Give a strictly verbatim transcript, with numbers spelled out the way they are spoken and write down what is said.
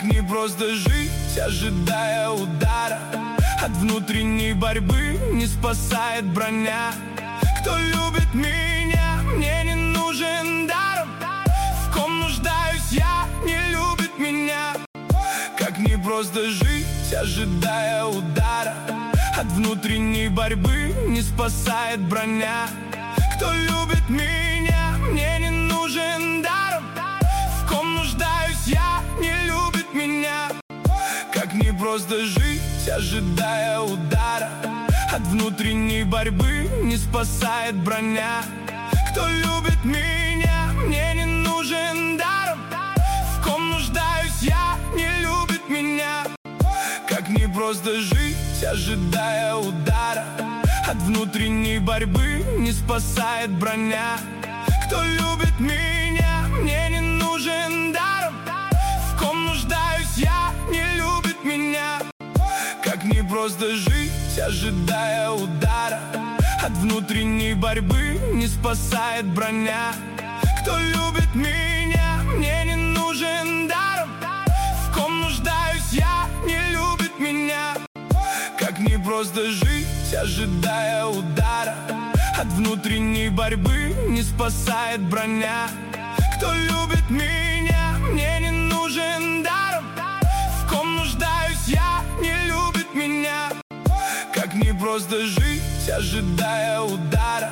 не просто жить, ожидая удара. От внутренней борьбы не спасает броня. Кто любит меня, мне не нужен даром. В ком нуждаюсь я, не любит меня. Как не просто жить, ожидая удара. От внутренней борьбы не спасает броня. Кто любит меня, мне не нужен даром. В ком нуждаюсь я, не любит меня. Как не просто жить, ожидая удара. От внутренней борьбы не спасает броня. Кто любит меня, мне не нужен даром. В ком нуждаюсь я, не любит меня. Как не просто жить, ожидая удара. От внутренней борьбы не спасает броня. Кто любит меня, мне не нужен даром. В ком нуждаюсь я, не любит меня. Как не просто жить, ожидая удара. От внутренней борьбы не спасает броня. Кто любит меня, мне не нужен даром. В ком нуждаюсь я, не любит меня. Как не просто жить, ожидая удара. От внутренней борьбы не спасает броня. Кто любит меня, мне не нужен даром. В ком нуждаюсь я, не любит меня. Как не просто жить, ожидая удара.